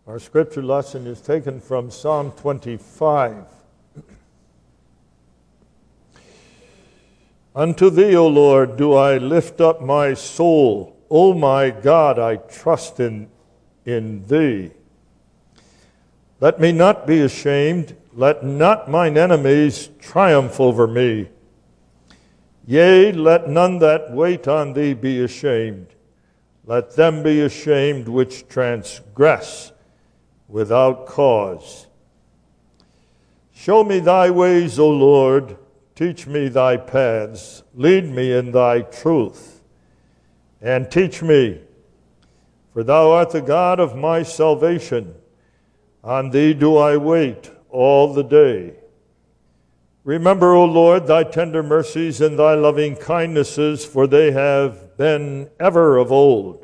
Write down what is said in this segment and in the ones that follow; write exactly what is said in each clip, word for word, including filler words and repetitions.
Our scripture lesson is taken from Psalm twenty-five. Unto thee, O Lord, do I lift up my soul. O my God, I trust in, in thee. Let me not be ashamed. Let not mine enemies triumph over me. Yea, let none that wait on thee be ashamed. Let them be ashamed which transgress without cause. Show me thy ways, O Lord. Teach me thy paths. Lead me in thy truth. And teach me, for thou art the God of my salvation. On thee do I wait all the day. Remember, O Lord, thy tender mercies and thy loving kindnesses, for they have been ever of old.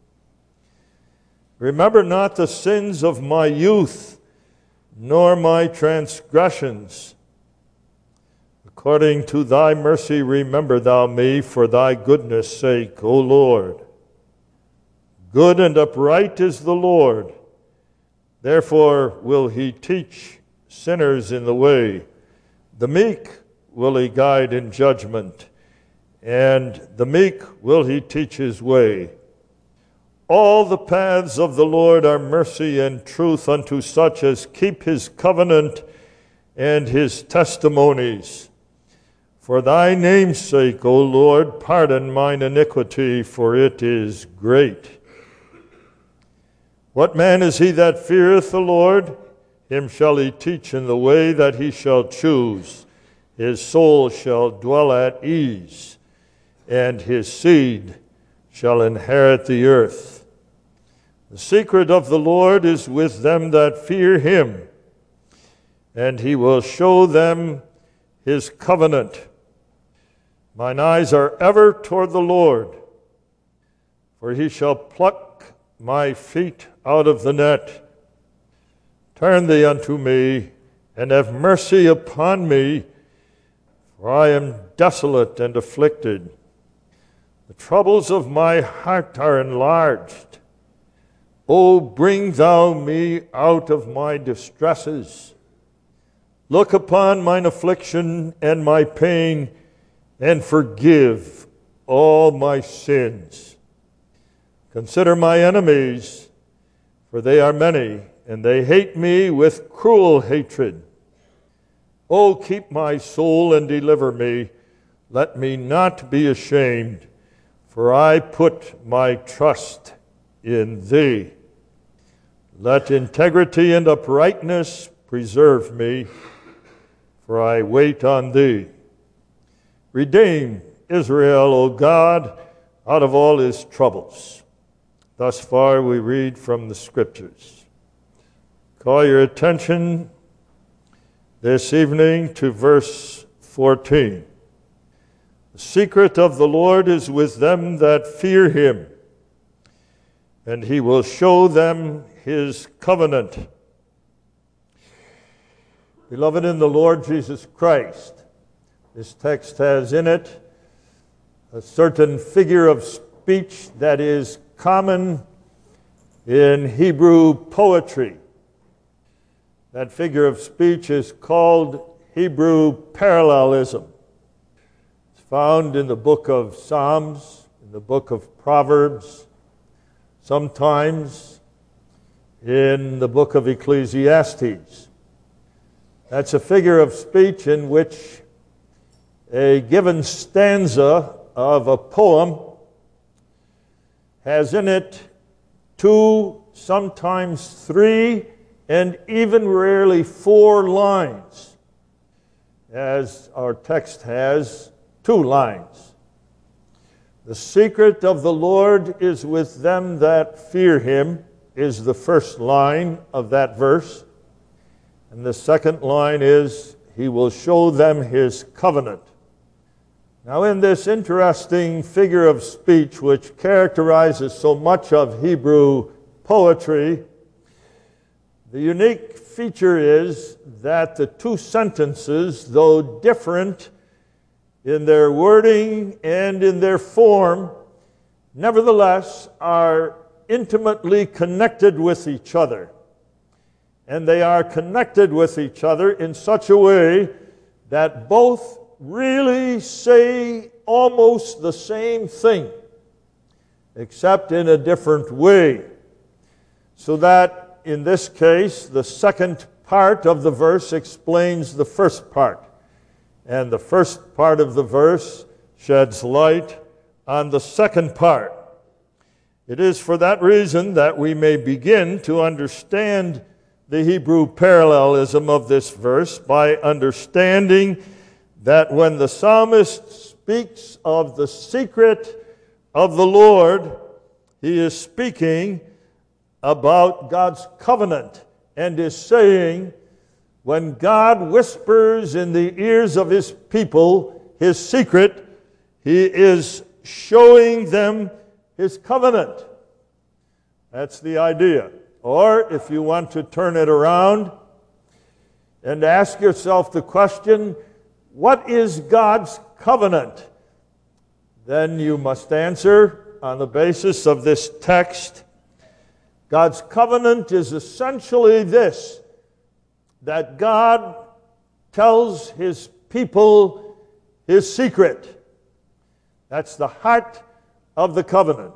Remember not the sins of my youth, nor my transgressions. According to thy mercy, remember thou me for thy goodness' sake, O Lord. Good and upright is the Lord. Therefore will he teach sinners in the way. The meek will he guide in judgment, and the meek will he teach his way. All the paths of the Lord are mercy and truth unto such as keep his covenant and his testimonies. For thy name's sake, O Lord, pardon mine iniquity, for it is great. What man is he that feareth the Lord? Him shall he teach in the way that he shall choose. His soul shall dwell at ease, and his seed shall inherit the earth. The secret of the Lord is with them that fear him, and he will show them his covenant. Mine eyes are ever toward the Lord, for he shall pluck my feet out of the net. Turn thee unto me, and have mercy upon me, for I am desolate and afflicted. The troubles of my heart are enlarged. O bring thou me out of my distresses. Look upon mine affliction and my pain, and forgive all my sins. Consider my enemies, for they are many, and they hate me with cruel hatred. O keep my soul and deliver me. Let me not be ashamed, for I put my trust in thee. Let integrity and uprightness preserve me, for I wait on thee. Redeem Israel, O God, out of all his troubles. Thus far we read from the Scriptures. Call your attention this evening to verse fourteen. The secret of the Lord is with them that fear him, and he will show them his covenant. Beloved in the Lord Jesus Christ, this text has in it a certain figure of speech that is common in Hebrew poetry. That figure of speech is called Hebrew parallelism. It's found in the book of Psalms, in the book of Proverbs, sometimes in the book of Ecclesiastes. That's a figure of speech in which a given stanza of a poem has in it two, sometimes three, and even rarely four lines, as our text has two lines. The secret of the Lord is with them that fear him, is the first line of that verse. And the second line is, he will show them his covenant. Now, in this interesting figure of speech, which characterizes so much of Hebrew poetry, the unique feature is that the two sentences, though different in their wording and in their form, nevertheless are intimately connected with each other. and they are connected with each other in such a way that both really say almost the same thing, except in a different way. So that, in this case, the second part of the verse explains the first part, and the first part of the verse sheds light on the second part. It is for that reason that we may begin to understand the Hebrew parallelism of this verse by understanding that when the psalmist speaks of the secret of the Lord, he is speaking about God's covenant and is saying, when God whispers in the ears of his people his secret, he is showing them his covenant. That's the idea. Or if you want to turn it around and ask yourself the question, what is God's covenant? Then you must answer on the basis of this text. God's covenant is essentially this, that God tells his people his secret. That's the heart of the covenant.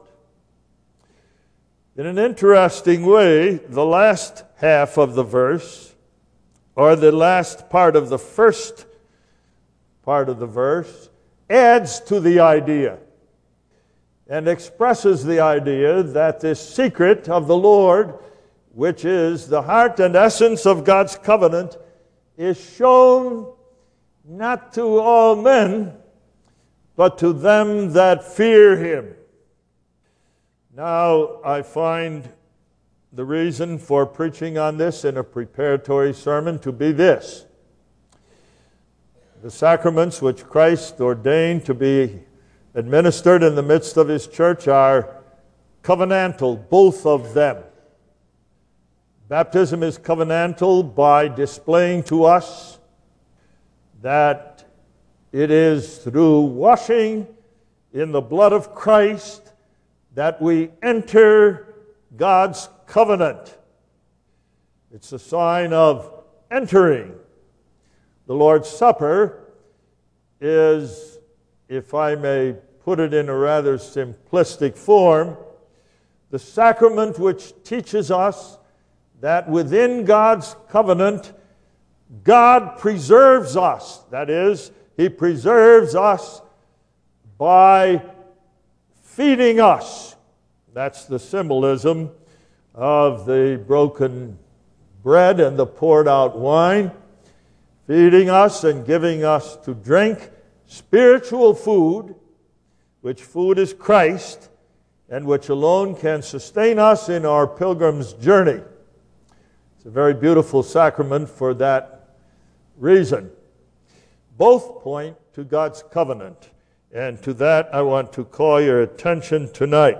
In an interesting way, the last half of the verse, or the last part of the first part of the verse, adds to the idea and expresses the idea that this secret of the Lord, which is the heart and essence of God's covenant, is shown not to all men, but to them that fear him. Now, I find the reason for preaching on this in a preparatory sermon to be this. The sacraments which Christ ordained to be administered in the midst of his church are covenantal, both of them. Baptism is covenantal by displaying to us that it is through washing in the blood of Christ that we enter God's covenant. It's a sign of entering. The Lord's Supper is, if I may put it in a rather simplistic form, the sacrament which teaches us that within God's covenant, God preserves us. That is, he preserves us by feeding us. That's the symbolism of the broken bread and the poured out wine, feeding us and giving us to drink spiritual food, which food is Christ, and which alone can sustain us in our pilgrim's journey. It's a very beautiful sacrament for that reason. Both point to God's covenant, and to that I want to call your attention tonight.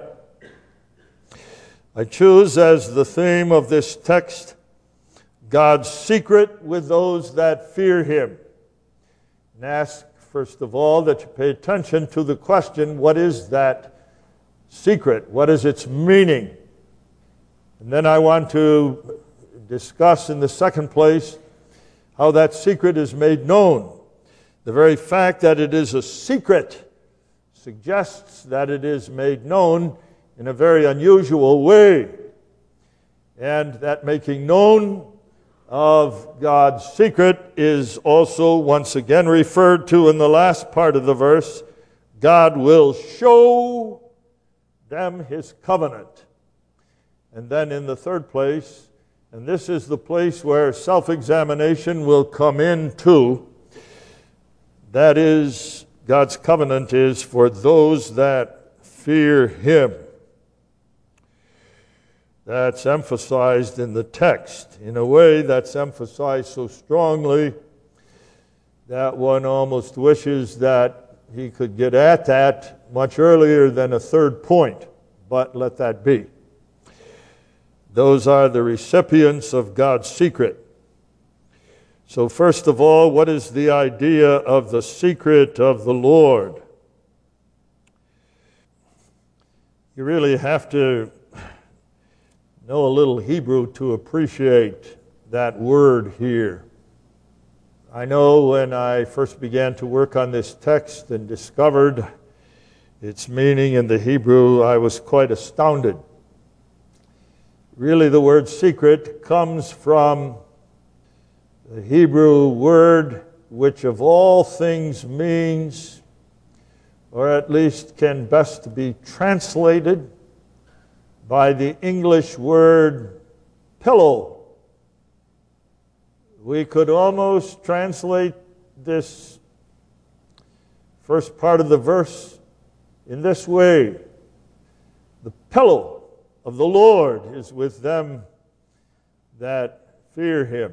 I choose as the theme of this text God's secret with those that fear him. And ask, first of all, that you pay attention to the question, what is that secret? What is its meaning? And then I want to discuss in the second place how that secret is made known. The very fact that it is a secret suggests that it is made known in a very unusual way, and that making known of God's secret is also once again referred to in the last part of the verse. God will show them his covenant. And then in the third place, and this is the place where self-examination will come in too, that is, God's covenant is for those that fear him. That's emphasized in the text in a way that's emphasized so strongly that one almost wishes that he could get at that much earlier than a third point, but let that be. Those are the recipients of God's secret. So first of all, what is the idea of the secret of the Lord? You really have to know a little Hebrew to appreciate that word here. I know when I first began to work on this text and discovered its meaning in the Hebrew, I was quite astounded. Really, the word secret comes from the Hebrew word which of all things means, or at least can best be translated by the English word pillow. We could almost translate this first part of the verse in this way: the pillow of the Lord is with them that fear him.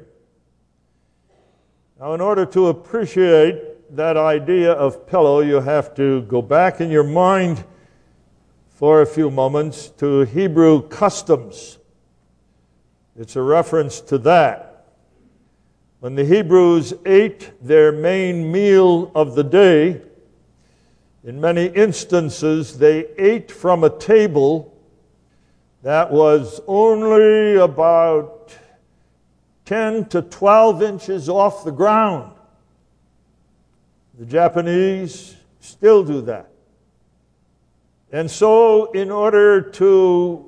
Now, in order to appreciate that idea of pillow, you have to go back in your mind for a few moments to Hebrew customs. It's a reference to that. When the Hebrews ate their main meal of the day, in many instances they ate from a table that was only about ten to twelve inches off the ground. The Japanese still do that. And so, in order to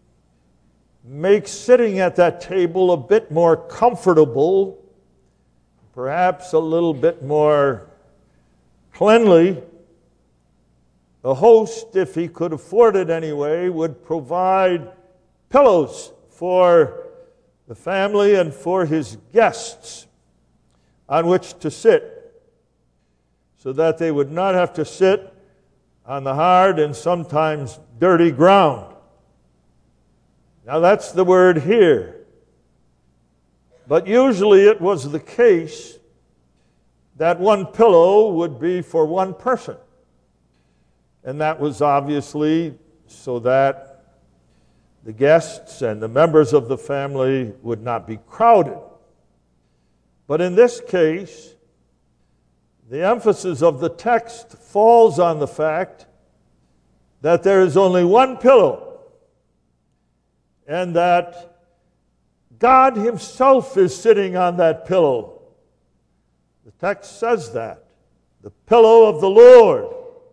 make sitting at that table a bit more comfortable, perhaps a little bit more cleanly, the host, if he could afford it anyway, would provide pillows for the family and for his guests on which to sit, so that they would not have to sit on the hard and sometimes dirty ground. Now that's the word here. But usually it was the case that one pillow would be for one person. And that was obviously so that the guests and the members of the family would not be crowded. But in this case, the emphasis of the text falls on the fact that there is only one pillow, and that God himself is sitting on that pillow. The text says that. The pillow of the Lord.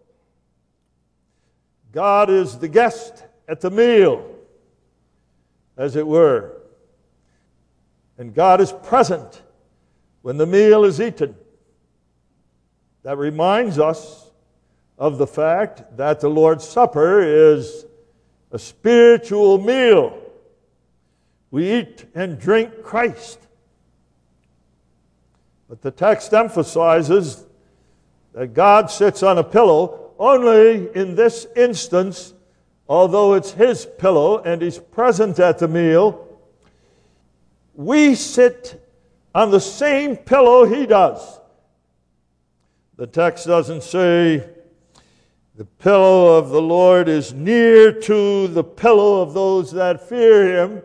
God is the guest at the meal, as it were. And God is present when the meal is eaten. That reminds us of the fact that the Lord's Supper is a spiritual meal. We eat and drink Christ. But the text emphasizes that God sits on a pillow only in this instance, although it's his pillow and he's present at the meal. We sit on the same pillow he does. The text doesn't say the pillow of the Lord is near to the pillow of those that fear him,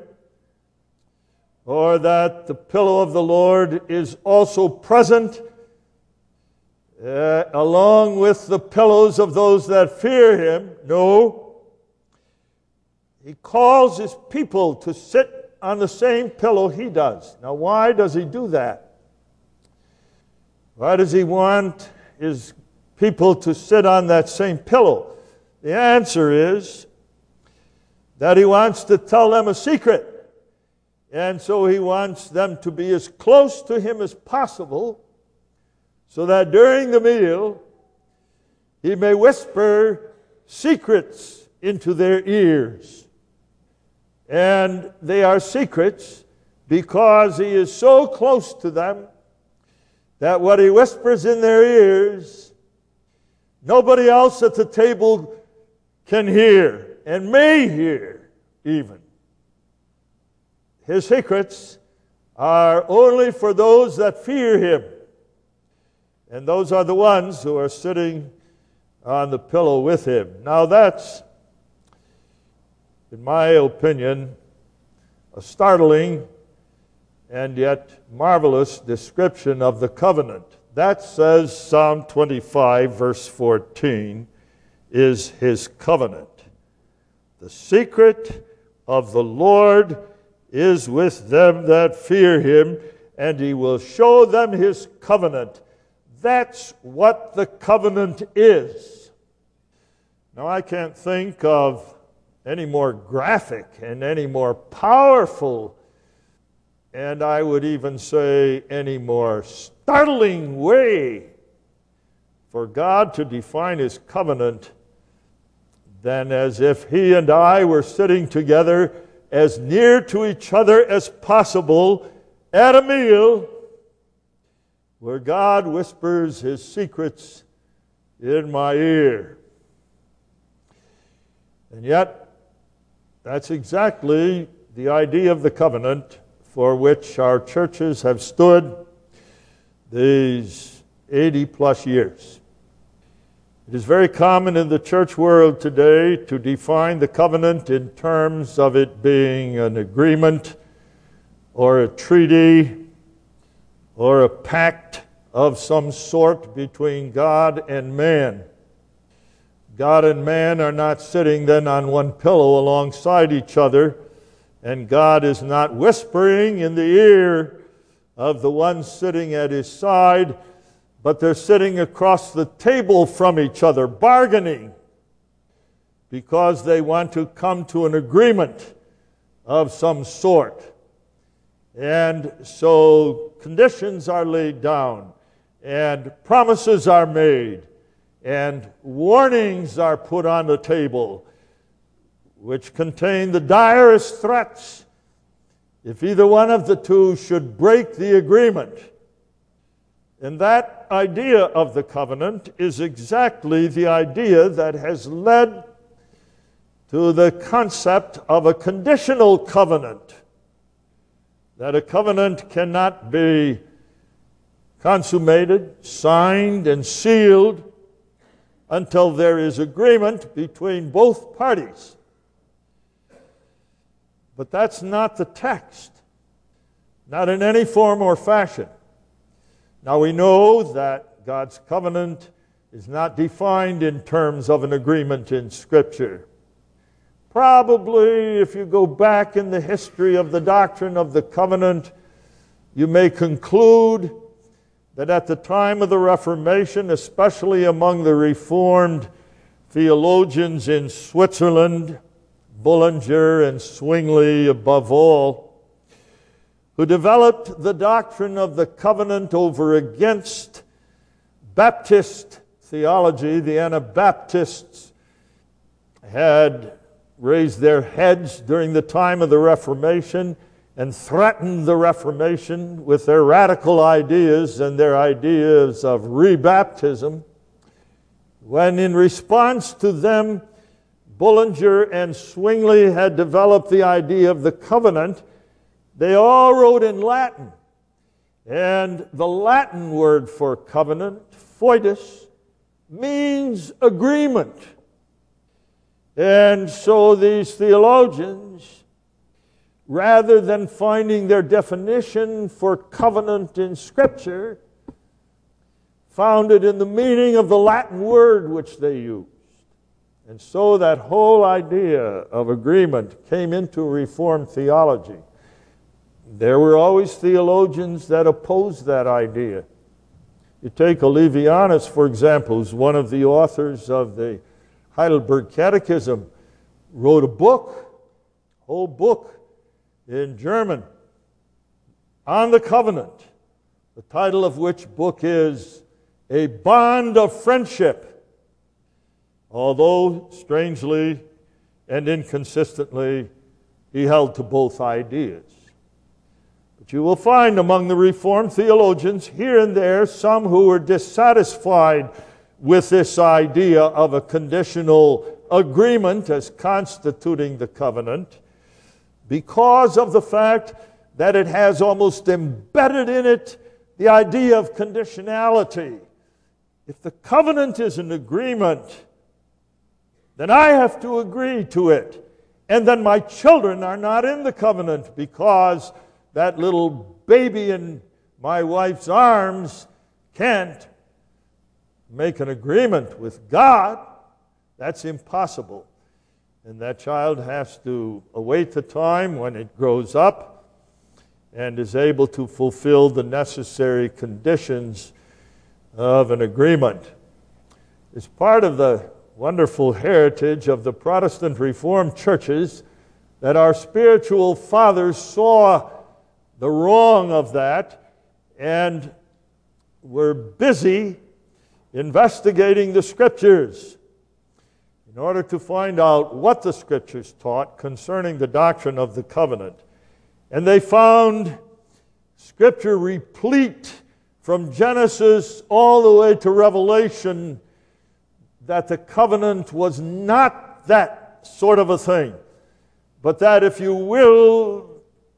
or that the pillow of the Lord is also present uh, along with the pillows of those that fear him. No. He calls his people to sit on the same pillow he does. Now, why does he do that? Why does he want his people to sit on that same pillow? The answer is that he wants to tell them a secret. And so he wants them to be as close to him as possible, so that during the meal he may whisper secrets into their ears. And they are secrets because he is so close to them that what he whispers in their ears, nobody else at the table can hear, and may hear even. His secrets are only for those that fear him. And those are the ones who are sitting on the pillow with him. Now that's, in my opinion, a startling and yet marvelous description of the covenant. That, says Psalm twenty-five, verse fourteen, is his covenant. The secret of the Lord is with them that fear him, and he will show them his covenant. That's what the covenant is. Now, I can't think of any more graphic and any more powerful, and I would even say any more startling way for God to define his covenant than as if he and I were sitting together as near to each other as possible at a meal where God whispers his secrets in my ear. And yet, that's exactly the idea of the covenant for which our churches have stood these eighty plus years. It is very common in the church world today to define the covenant in terms of it being an agreement or a treaty or a pact of some sort between God and man. God and man are not sitting then on one pillow alongside each other, and God is not whispering in the ear of the one sitting at his side, but they're sitting across the table from each other, bargaining, because they want to come to an agreement of some sort. And so conditions are laid down, and promises are made, and warnings are put on the table, which contain the direst threats if either one of the two should break the agreement. And that idea of the covenant is exactly the idea that has led to the concept of a conditional covenant. That a covenant cannot be consummated, signed, and sealed until there is agreement between both parties. But that's not the text, not in any form or fashion. Now we know that God's covenant is not defined in terms of an agreement in Scripture. Probably, if you go back in the history of the doctrine of the covenant, you may conclude that at the time of the Reformation, especially among the Reformed theologians in Switzerland, Bullinger and Zwingli above all, who developed the doctrine of the covenant over against Baptist theology, the Anabaptists had raised their heads during the time of the Reformation and threatened the Reformation with their radical ideas and their ideas of rebaptism, when in response to them, Bullinger and Zwingli had developed the idea of the covenant, they all wrote in Latin. And the Latin word for covenant, foetus, means agreement. And so these theologians, rather than finding their definition for covenant in Scripture, found it in the meaning of the Latin word which they used. And so that whole idea of agreement came into Reformed theology. There were always theologians that opposed that idea. You take Olevianus, for example, who's one of the authors of the Heidelberg Catechism, wrote a book, a whole book in German on the covenant, the title of which book is A Bond of Friendship. Although, strangely and inconsistently, he held to both ideas. But you will find among the Reformed theologians here and there some who were dissatisfied with this idea of a conditional agreement as constituting the covenant because of the fact that it has almost embedded in it the idea of conditionality. If the covenant is an agreement, then I have to agree to it. And then my children are not in the covenant because that little baby in my wife's arms can't make an agreement with God. That's impossible. And that child has to await the time when it grows up and is able to fulfill the necessary conditions of an agreement. It's part of the wonderful heritage of the Protestant Reformed churches that our spiritual fathers saw the wrong of that and were busy investigating the Scriptures in order to find out what the Scriptures taught concerning the doctrine of the covenant. And they found Scripture replete from Genesis all the way to Revelation that the covenant was not that sort of a thing, but that, if you will,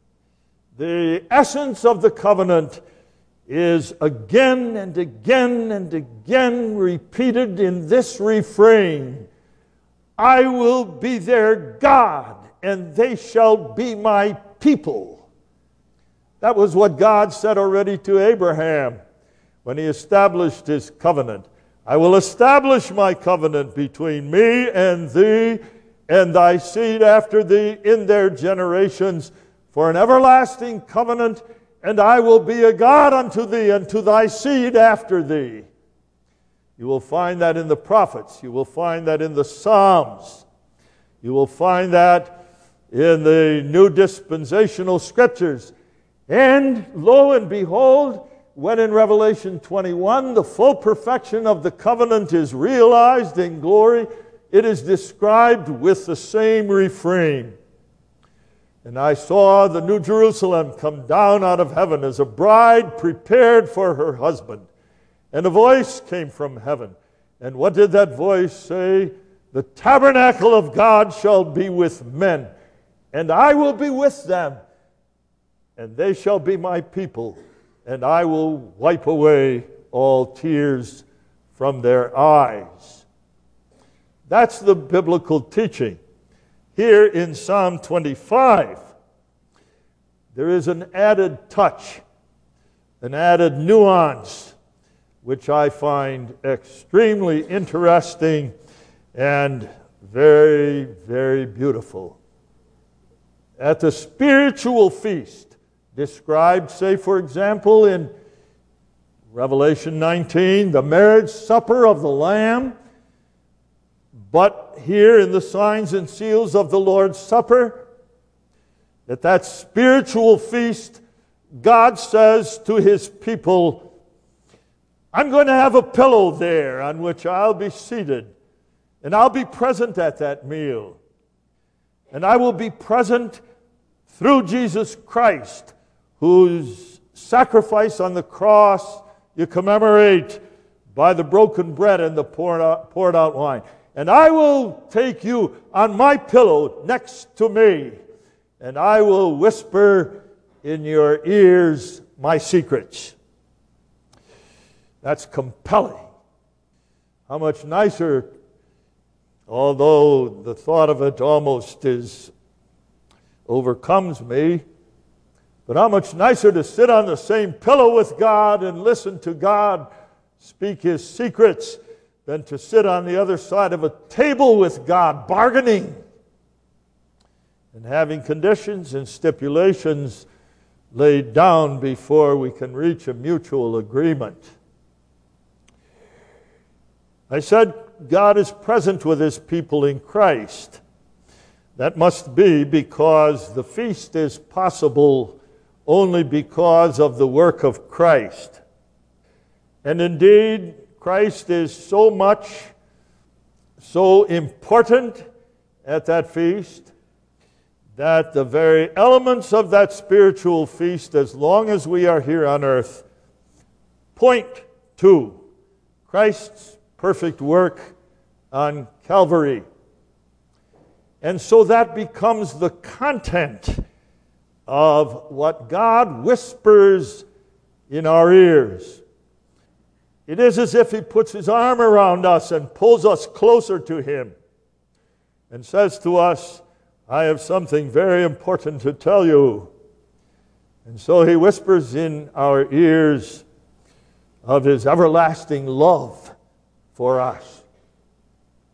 the essence of the covenant is again and again and again repeated in this refrain: I will be their God, and they shall be my people. That was what God said already to Abraham when he established his covenant. I will establish my covenant between me and thee and thy seed after thee in their generations for an everlasting covenant, and I will be a God unto thee and to thy seed after thee. You will find that in the prophets. You will find that in the Psalms. You will find that in the New Dispensational Scriptures. And lo and behold, when in Revelation twenty-one the full perfection of the covenant is realized in glory, it is described with the same refrain. And I saw the New Jerusalem come down out of heaven as a bride prepared for her husband. And a voice came from heaven. And what did that voice say? The tabernacle of God shall be with men, and I will be with them, and they shall be my people, and I will wipe away all tears from their eyes. That's the biblical teaching. Here in Psalm twenty-five, there is an added touch, an added nuance, which I find extremely interesting and very, very beautiful. At the spiritual feast, described, say, for example, in Revelation nineteen, the marriage supper of the Lamb, but here in the signs and seals of the Lord's Supper, at that spiritual feast, God says to His people, I'm going to have a pillow there on which I'll be seated, and I'll be present at that meal. And I will be present through Jesus Christ, whose sacrifice on the cross you commemorate by the broken bread and the poured out, poured out wine. And I will take you on my pillow next to me, and I will whisper in your ears my secrets. That's compelling. How much nicer, although the thought of it almost is overcomes me, but how much nicer to sit on the same pillow with God and listen to God speak His secrets than to sit on the other side of a table with God, bargaining and having conditions and stipulations laid down before we can reach a mutual agreement. I said God is present with His people in Christ. That must be because the feast is possible only because of the work of Christ. And indeed, Christ is so much, so important at that feast that the very elements of that spiritual feast, as long as we are here on earth, point to Christ's perfect work on Calvary. And so that becomes the content of what God whispers in our ears. It is as if He puts His arm around us and pulls us closer to Him and says to us, I have something very important to tell you. And so He whispers in our ears of His everlasting love for us.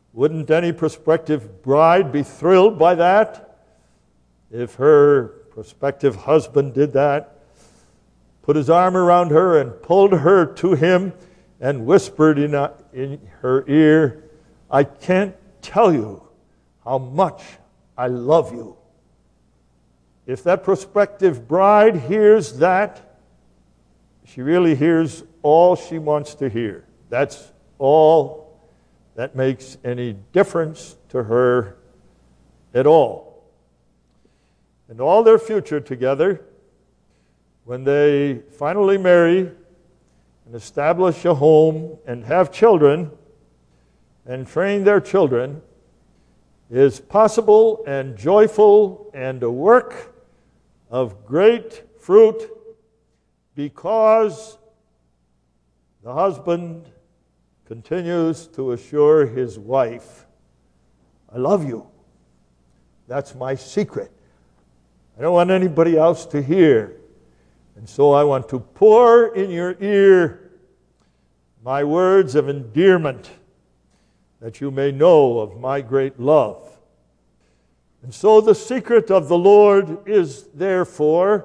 Wouldn't any prospective bride be thrilled by that? If her prospective husband did that, put his arm around her and pulled her to him and whispered in, a, in her ear, "I can't tell you how much I love you." If that prospective bride hears that, she really hears all she wants to hear. That's all that makes any difference to her at all. And all their future together, when they finally marry and establish a home and have children and train their children, is possible and joyful and a work of great fruit because the husband continues to assure his wife, "I love you. That's my secret. I don't want anybody else to hear. And so I want to pour in your ear my words of endearment, that you may know of my great love." And so the secret of the Lord is therefore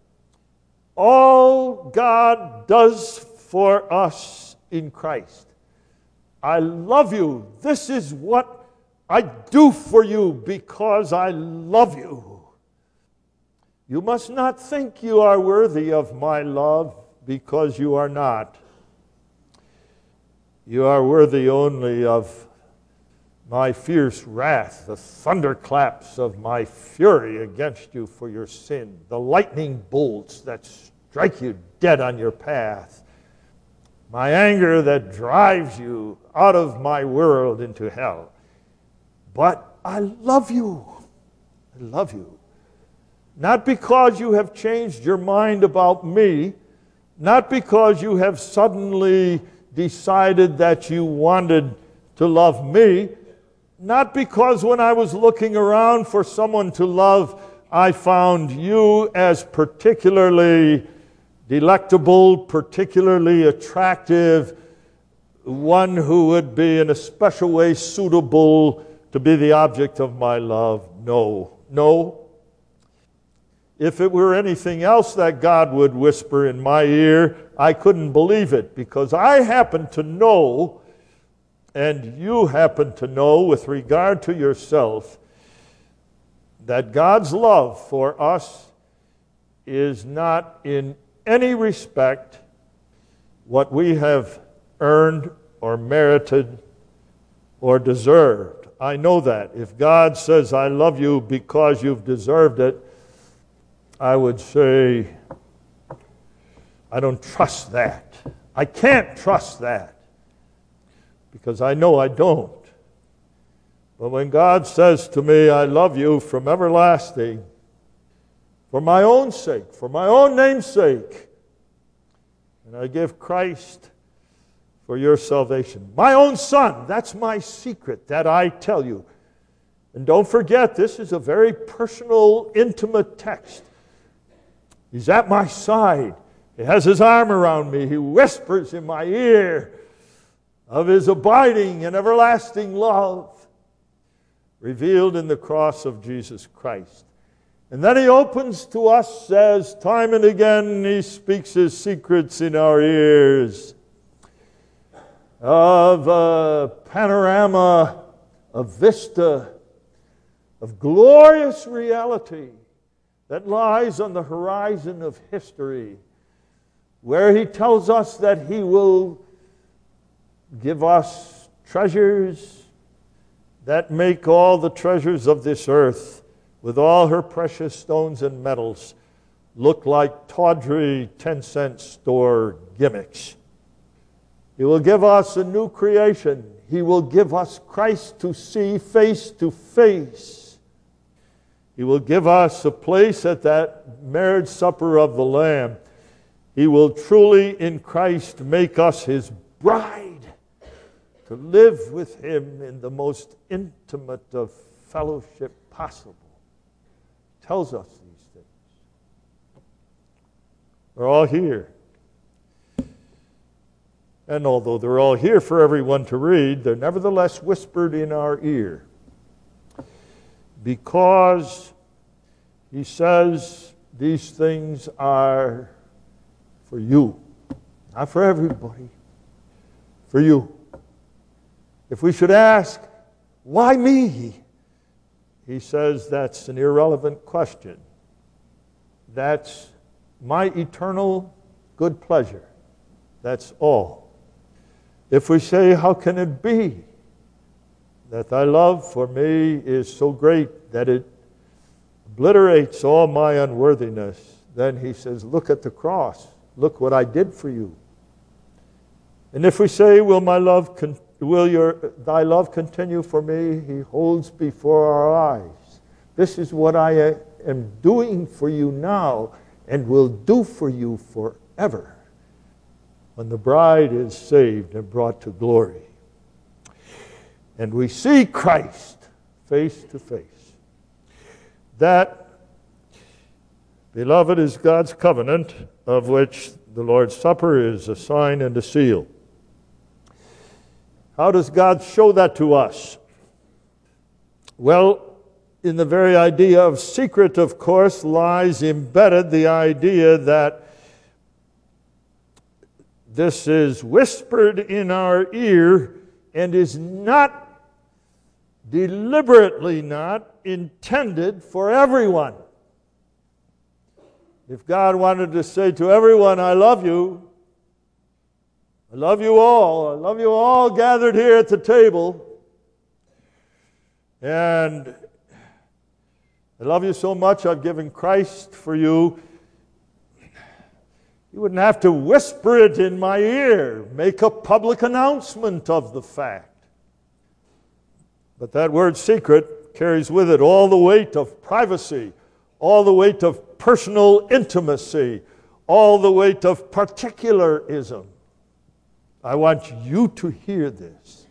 all God does for us in Christ. I love you. This is what I do for you because I love you. You must not think you are worthy of my love, because you are not. You are worthy only of my fierce wrath, the thunderclaps of my fury against you for your sin, the lightning bolts that strike you dead on your path, my anger that drives you out of my world into hell. But I love you. I love you. Not because you have changed your mind about me, not because you have suddenly decided that you wanted to love me, not because when I was looking around for someone to love, I found you as particularly delectable, particularly attractive, one who would be in a special way suitable to be the object of my love. No, no. If it were anything else that God would whisper in my ear, I couldn't believe it, because I happen to know, and you happen to know with regard to yourself, that God's love for us is not in any respect what we have earned or merited or deserved. I know that. If God says, "I love you because you've deserved it," I would say, I don't trust that. I can't trust that, because I know I don't. But when God says to me, "I love you from everlasting, for my own sake, for my own name's sake, and I give Christ for your salvation, my own Son," that's my secret that I tell you. And don't forget, this is a very personal, intimate text. He's at my side. He has his arm around me. He whispers in my ear of his abiding and everlasting love revealed in the cross of Jesus Christ. And then he opens to us, says time and again, he speaks his secrets in our ears of a panorama, a vista of glorious reality that lies on the horizon of history, where he tells us that he will give us treasures that make all the treasures of this earth, with all her precious stones and metals, look like tawdry ten-cent store gimmicks. He will give us a new creation. He will give us Christ to see face to face. He will give us a place at that marriage supper of the Lamb. He will truly in Christ make us his bride, to live with him in the most intimate of fellowship possible. He tells us these things. We're all here. And although they're all here for everyone to read, they're nevertheless whispered in our ear. Because he says these things are for you, not for everybody, for you. If we should ask, why me? He says that's an irrelevant question. That's my eternal good pleasure. That's all. If we say, how can it be that thy love for me is so great that it obliterates all my unworthiness, then he says, look at the cross. Look what I did for you. And if we say, will my love, con- will your thy love continue for me? He holds before our eyes. This is what I am doing for you now and will do for you forever, when the bride is saved and brought to glory. And we see Christ face to face. That, beloved, is God's covenant, of which the Lord's Supper is a sign and a seal. How does God show that to us? Well, in the very idea of secret, of course, lies embedded the idea that this is whispered in our ear and is not, deliberately not, intended for everyone. If God wanted to say to everyone, I love you, I love you all, I love you all gathered here at the table, and I love you so much I've given Christ for you, you wouldn't have to whisper it in my ear, make a public announcement of the fact. But that word secret carries with it all the weight of privacy, all the weight of personal intimacy, all the weight of particularism. I want you to hear this.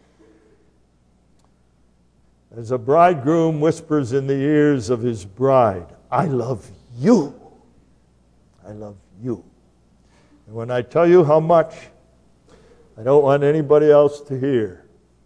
As a bridegroom whispers in the ears of his bride, I love you. I love you. And when I tell you how much, I don't want anybody else to hear.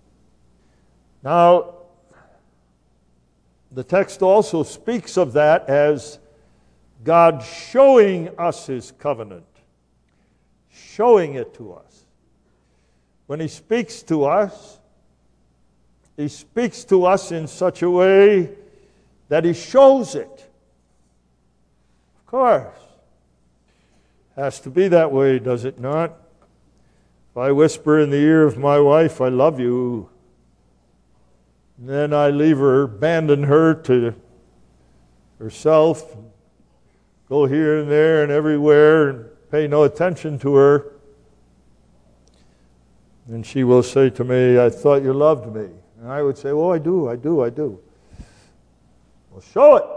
Now, the text also speaks of that as God showing us his covenant, showing it to us. When he speaks to us, he speaks to us in such a way that he shows it. Of course. Has to be that way, does it not? If I whisper in the ear of my wife, I love you, and then I leave her, abandon her to herself, go here and there and everywhere and pay no attention to her, and she will say to me, I thought you loved me. And I would say, oh, I do, I do, I do. Well, show it.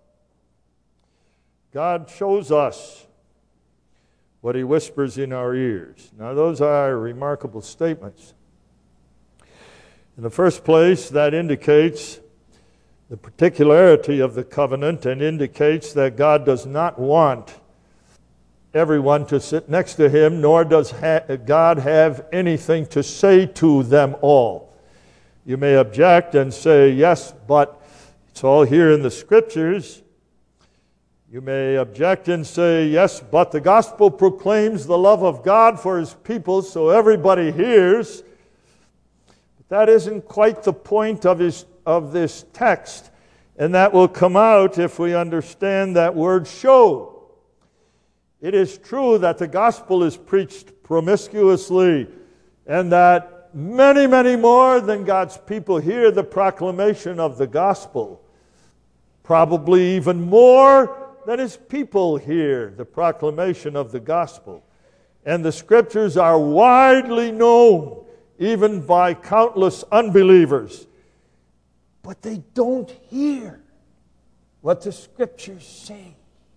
God shows us what he whispers in our ears. Now, those are remarkable statements. In the first place, that indicates the particularity of the covenant and indicates that God does not want everyone to sit next to him, nor does ha- God have anything to say to them all. You may object and say, yes, but it's all here in the Scriptures. You may object and say, yes, but the gospel proclaims the love of God for his people, so everybody hears. But that isn't quite the point of, his, of this text, and that will come out if we understand that word show. It is true that the gospel is preached promiscuously, and that many, many more than God's people hear the proclamation of the gospel. Probably even more that his people hear the proclamation of the gospel. And the Scriptures are widely known, even by countless unbelievers. But they don't hear what the Scriptures say.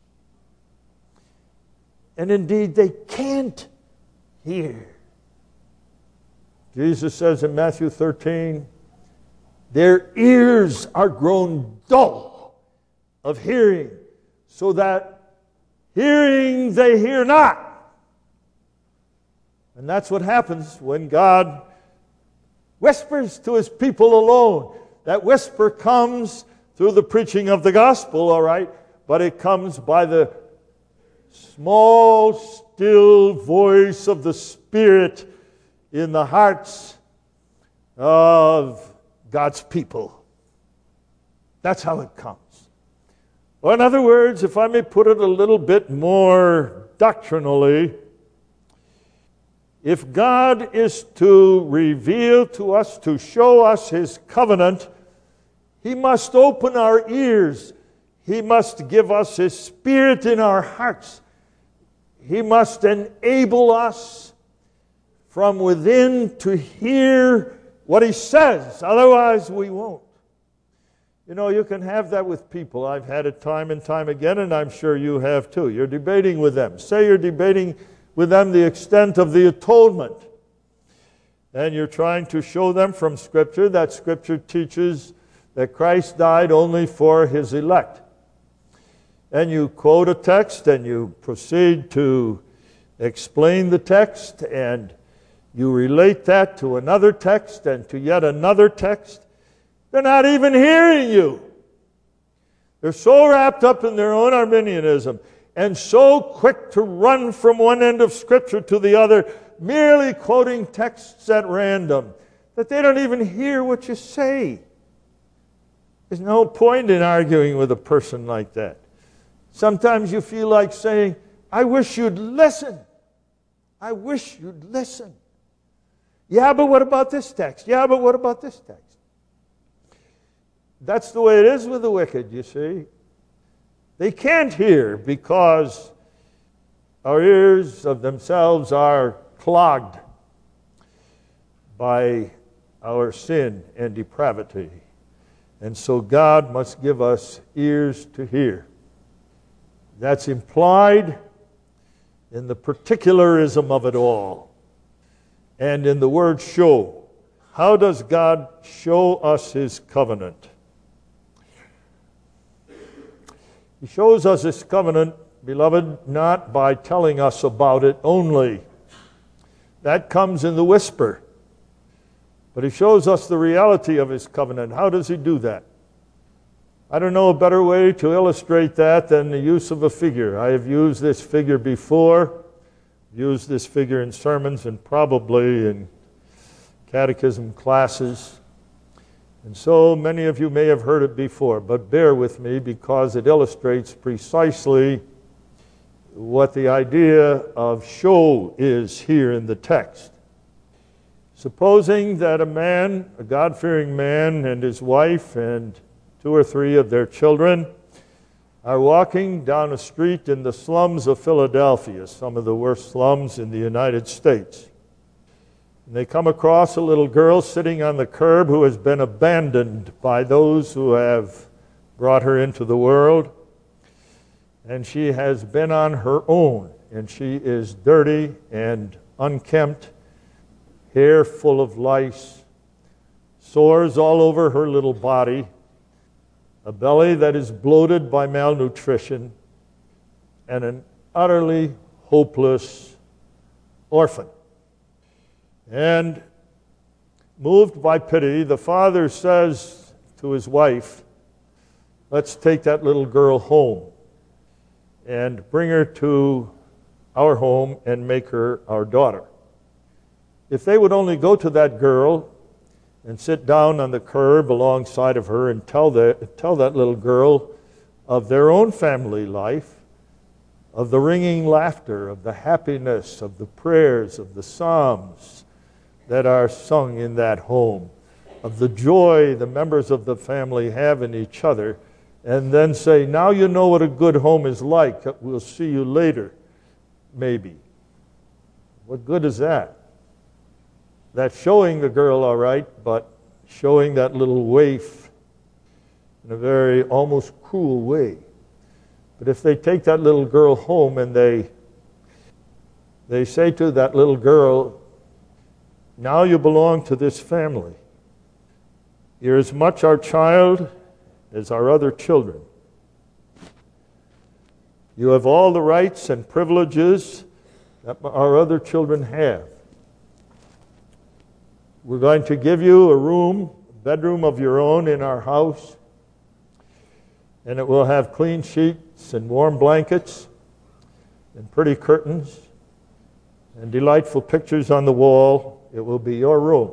And indeed, they can't hear. Jesus says in Matthew thirteen, their ears are grown dull of hearing, so that hearing they hear not, And that's what happens when God whispers to his people alone. That whisper comes through the preaching of the gospel, all right, but it comes by the small, still voice of the Spirit in the hearts of God's people. That's how it comes. Or in other words, if I may put it a little bit more doctrinally, if God is to reveal to us, to show us his covenant, he must open our ears. He must give us his Spirit in our hearts. He must enable us from within to hear what he says. Otherwise, we won't. You know, you can have that with people. I've had it time and time again, and I'm sure you have too. You're debating with them. Say you're debating with them the extent of the atonement. And you're trying to show them from Scripture that Scripture teaches that Christ died only for his elect. And you quote a text and you proceed to explain the text, and you relate that to another text and to yet another text. They're not even hearing you. They're so wrapped up in their own Arminianism and so quick to run from one end of Scripture to the other, merely quoting texts at random, that they don't even hear what you say. There's no point in arguing with a person like that. Sometimes you feel like saying, I wish you'd listen. I wish you'd listen. Yeah, but what about this text? Yeah, but what about this text? That's the way it is with the wicked, you see. They can't hear because our ears of themselves are clogged by our sin and depravity. And so God must give us ears to hear. That's implied in the particularism of it all and in the word show. How does God show us his covenant? He shows us his covenant, beloved, not by telling us about it only. That comes in the whisper. But he shows us the reality of his covenant. How does he do that? I don't know a better way to illustrate that than the use of a figure. I have used this figure before, used this figure in sermons and probably in catechism classes. And so many of you may have heard it before, but bear with me because it illustrates precisely what the idea of show is here in the text. Supposing that a man, a God-fearing man, and his wife and two or three of their children are walking down a street in the slums of Philadelphia, some of the worst slums in the United States. And they come across a little girl sitting on the curb who has been abandoned by those who have brought her into the world. And she has been on her own, and she is dirty and unkempt, hair full of lice, sores all over her little body, a belly that is bloated by malnutrition, and an utterly hopeless orphan. And moved by pity, the father says to his wife, let's take that little girl home and bring her to our home and make her our daughter. If they would only go to that girl and sit down on the curb alongside of her and tell, the, tell that little girl of their own family life, of the ringing laughter, of the happiness, of the prayers, of the psalms that are sung in that home, of the joy the members of the family have in each other, and then say, now you know what a good home is like. We'll see you later, maybe. What good is that? That's showing the girl all right, but showing that little waif in a very almost cruel way. But if they take that little girl home and they they say to that little girl, now you belong to this family. You're as much our child as our other children. You have all the rights and privileges that our other children have. We're going to give you a room, a bedroom of your own in our house. And it will have clean sheets and warm blankets and pretty curtains and delightful pictures on the wall. It will be your room.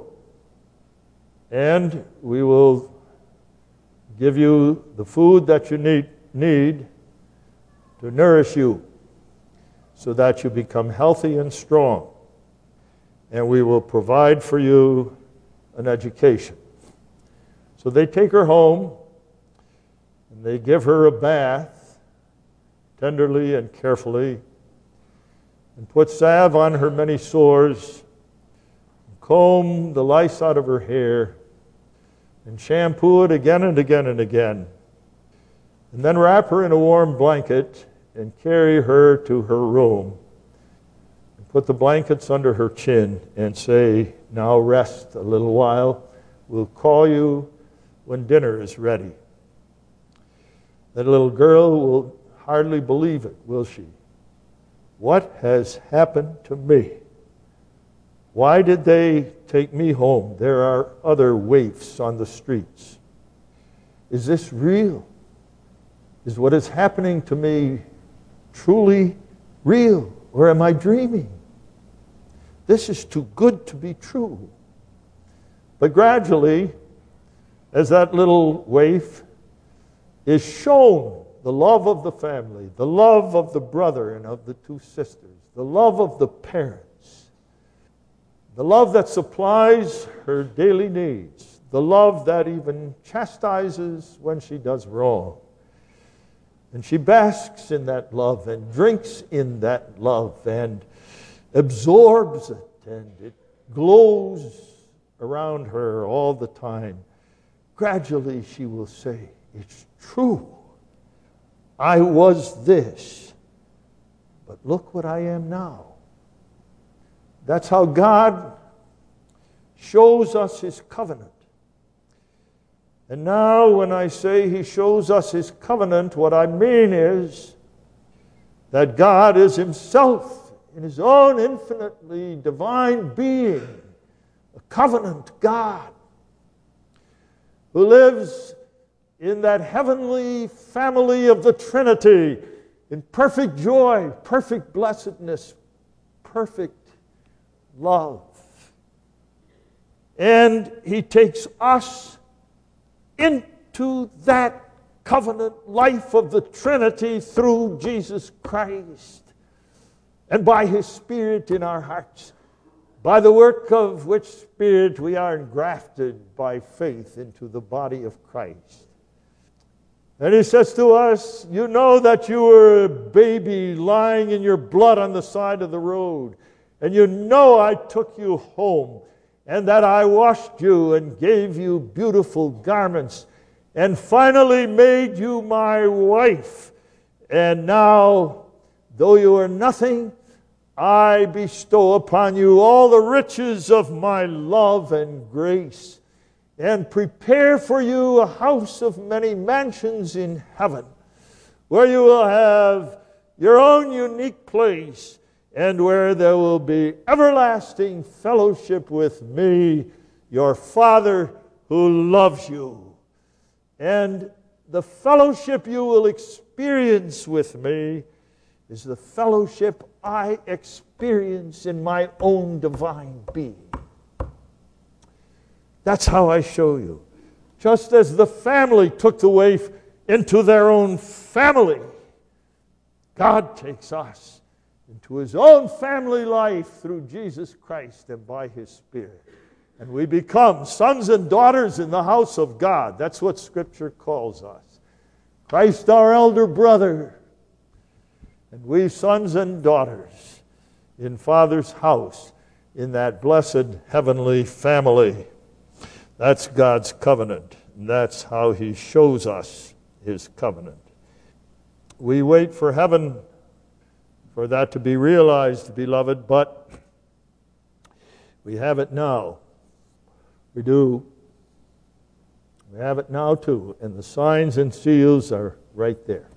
And we will give you the food that you need, need to nourish you so that you become healthy and strong. And we will provide for you an education. So they take her home, and they give her a bath, tenderly and carefully, and put salve on her many sores, and comb the lice out of her hair, and shampoo it again and again and again, and then wrap her in a warm blanket and carry her to her room, and put the blankets under her chin and say, "Now rest a little while. We'll call you when dinner is ready." That little girl will hardly believe it, will she? What has happened to me? Why did they take me home? There are other waifs on the streets. Is this real? Is what is happening to me truly real? Or am I dreaming? This is too good to be true. But gradually, as that little waif is shown the love of the family, the love of the brother and of the two sisters, the love of the parents, the love that supplies her daily needs, the love that even chastises when she does wrong. And she basks in that love and drinks in that love and absorbs it, and it glows around her all the time. Gradually she will say, "It's true. I was this, but look what I am now." That's how God shows us His covenant. And now when I say He shows us His covenant, what I mean is that God is Himself, in His own infinitely divine being, a covenant God who lives in that heavenly family of the Trinity, in perfect joy, perfect blessedness, perfect love. And He takes us into that covenant life of the Trinity through Jesus Christ, and by His Spirit in our hearts, by the work of which Spirit we are engrafted by faith into the body of Christ. And He says to us, "You know that you were a baby lying in your blood on the side of the road. And you know I took you home, and that I washed you and gave you beautiful garments, and finally made you my wife. And now, though you are nothing, I bestow upon you all the riches of my love and grace, and prepare for you a house of many mansions in heaven, where you will have your own unique place, and where there will be everlasting fellowship with me, your Father who loves you. And the fellowship you will experience with me is the fellowship I experience in my own divine being." That's how I show you. Just as the family took the waif into their own family, God takes us into His own family life through Jesus Christ and by His Spirit. And we become sons and daughters in the house of God. That's what Scripture calls us. Christ our elder brother, and we sons and daughters in Father's house, in that blessed heavenly family. That's God's covenant. And that's how He shows us His covenant. We wait for heaven for that to be realized, beloved, but we have it now. We do. We have it now too, and the signs and seals are right there.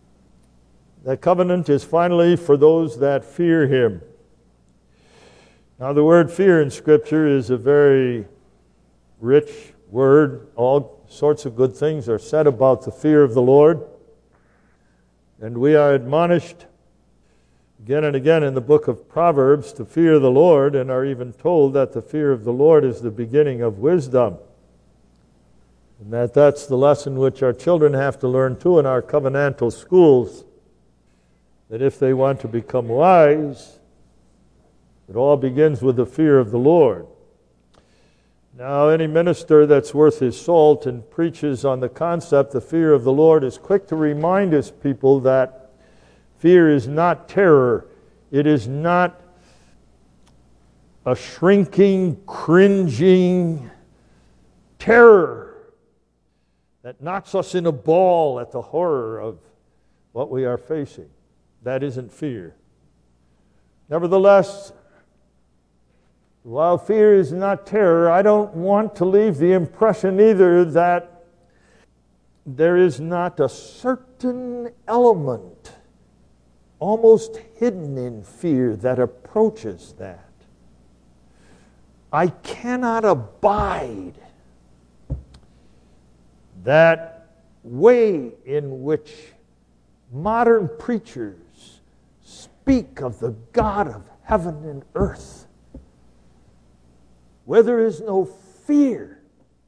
That covenant is finally for those that fear Him. Now, the word fear in Scripture is a very rich word. All sorts of good things are said about the fear of the Lord. And we are admonished again and again in the book of Proverbs to fear the Lord, and are even told that the fear of the Lord is the beginning of wisdom. And that that's the lesson which our children have to learn too in our covenantal schools. That if they want to become wise, it all begins with the fear of the Lord. Now, any minister that's worth his salt and preaches on the concept, the fear of the Lord, is quick to remind his people that fear is not terror. It is not a shrinking, cringing terror that knocks us in a ball at the horror of what we are facing. That isn't fear. Nevertheless, while fear is not terror, I don't want to leave the impression either that there is not a certain element almost hidden in fear that approaches that. I cannot abide that way in which modern preachers speak of the God of heaven and earth, where there is no fear.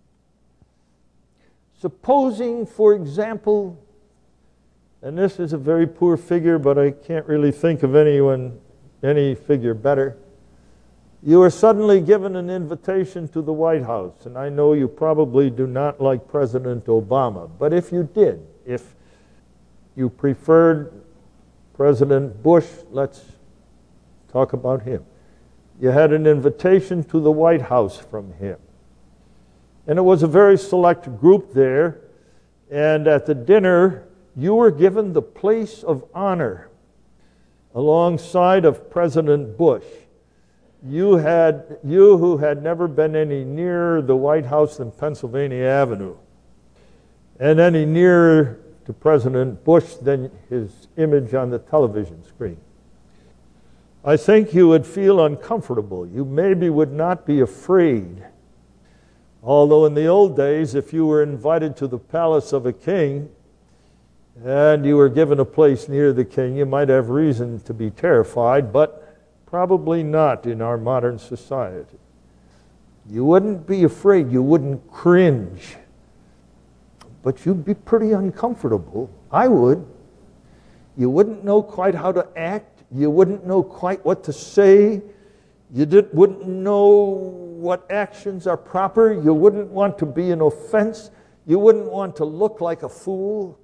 Supposing, for example, and this is a very poor figure, but I can't really think of anyone, any figure better. You are suddenly given an invitation to the White House, and I know you probably do not like President Obama, but if you did, if you preferred President Bush, let's talk about him. You had an invitation to the White House from him. And it was a very select group there. And at the dinner, you were given the place of honor alongside of President Bush. You had, you who had never been any nearer the White House than Pennsylvania Avenue, and any nearer to President Bush than his image on the television screen. I think you would feel uncomfortable. You maybe would not be afraid. Although in the old days, if you were invited to the palace of a king and you were given a place near the king, you might have reason to be terrified, but probably not in our modern society. You wouldn't be afraid. You wouldn't cringe. But you'd be pretty uncomfortable. I would. You wouldn't know quite how to act. You wouldn't know quite what to say. You did, wouldn't know what actions are proper. You wouldn't want to be an offense. You wouldn't want to look like a fool.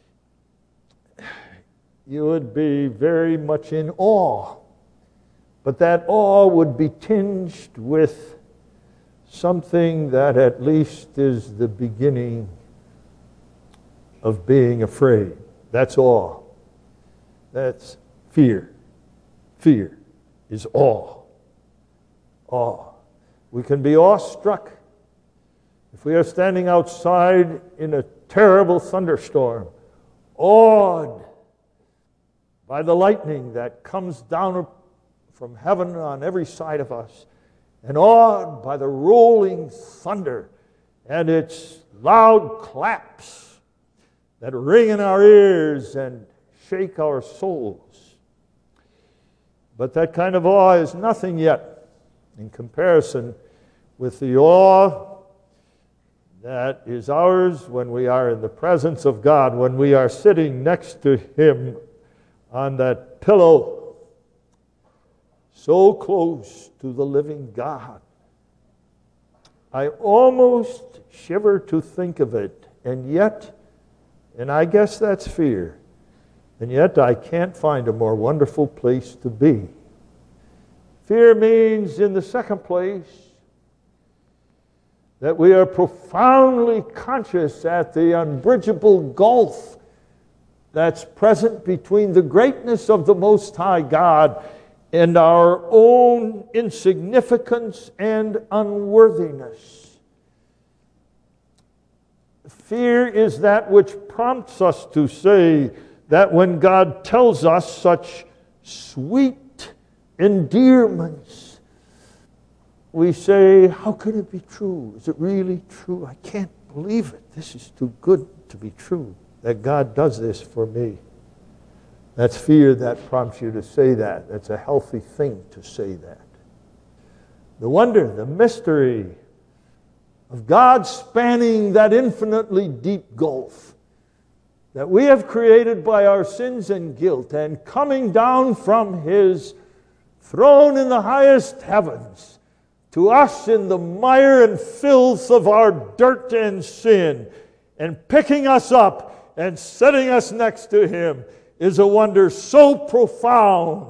You would be very much in awe. But that awe would be tinged with something that at least is the beginning of being afraid. That's awe. That's fear. Fear is awe. Awe. We can be awestruck if we are standing outside in a terrible thunderstorm, awed by the lightning that comes down from heaven on every side of us, and awed by the rolling thunder and its loud claps that ring in our ears and shake our souls. But that kind of awe is nothing yet in comparison with the awe that is ours when we are in the presence of God, when we are sitting next to Him on that pillow, so close to the living God. I almost shiver to think of it, and yet, and I guess that's fear, and yet I can't find a more wonderful place to be. Fear means, in the second place, that we are profoundly conscious at the unbridgeable gulf that's present between the greatness of the Most High God and our own insignificance and unworthiness. Fear is that which prompts us to say that when God tells us such sweet endearments we say, how can it be true? Is it really true? I can't believe it. This is too good to be true, that God does this for me. That's fear that prompts you to say that. That's a healthy thing to say that. The wonder, the mystery of God spanning that infinitely deep gulf that we have created by our sins and guilt, and coming down from His throne in the highest heavens to us in the mire and filth of our dirt and sin, and picking us up and setting us next to Him, is a wonder so profound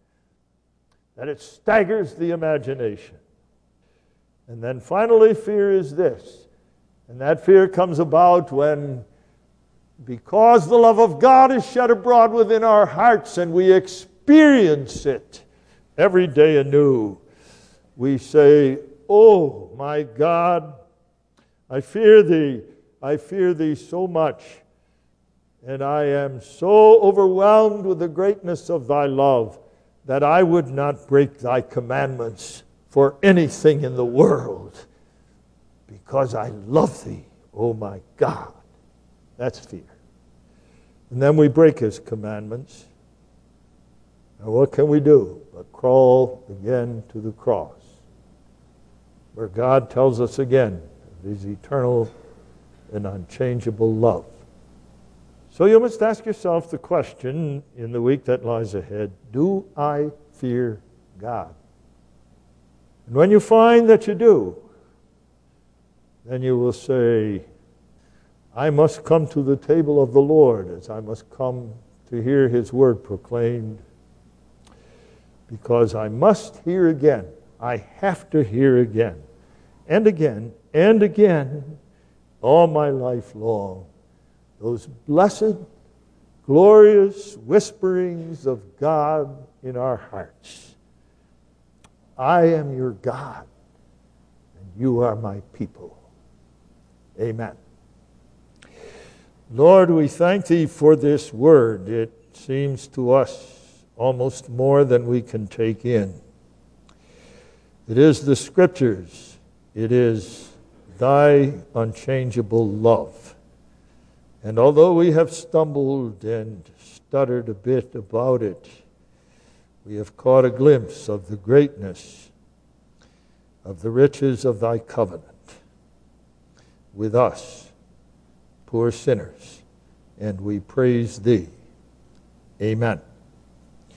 that it staggers the imagination. And then finally, fear is this. And that fear comes about when, because the love of God is shed abroad within our hearts and we experience it every day anew, we say, oh my God, I fear Thee, I fear Thee so much. And I am so overwhelmed with the greatness of Thy love that I would not break Thy commandments for anything in the world, because I love Thee, oh my God. That's fear. And then we break His commandments. And what can we do but crawl again to the cross, where God tells us again of His eternal and unchangeable love. So you must ask yourself the question in the week that lies ahead, do I fear God? And when you find that you do, then you will say, I must come to the table of the Lord, as I must come to hear His word proclaimed, because I must hear again. I have to hear again, and again, and again, all my life long, those blessed, glorious whisperings of God in our hearts. I am your God, and you are my people. Amen. Lord, we thank Thee for this word. It seems to us almost more than we can take in. It is the Scriptures. It is Thy unchangeable love. And although we have stumbled and stuttered a bit about it, we have caught a glimpse of the greatness of the riches of Thy covenant with us, poor sinners, and we praise Thee. Amen.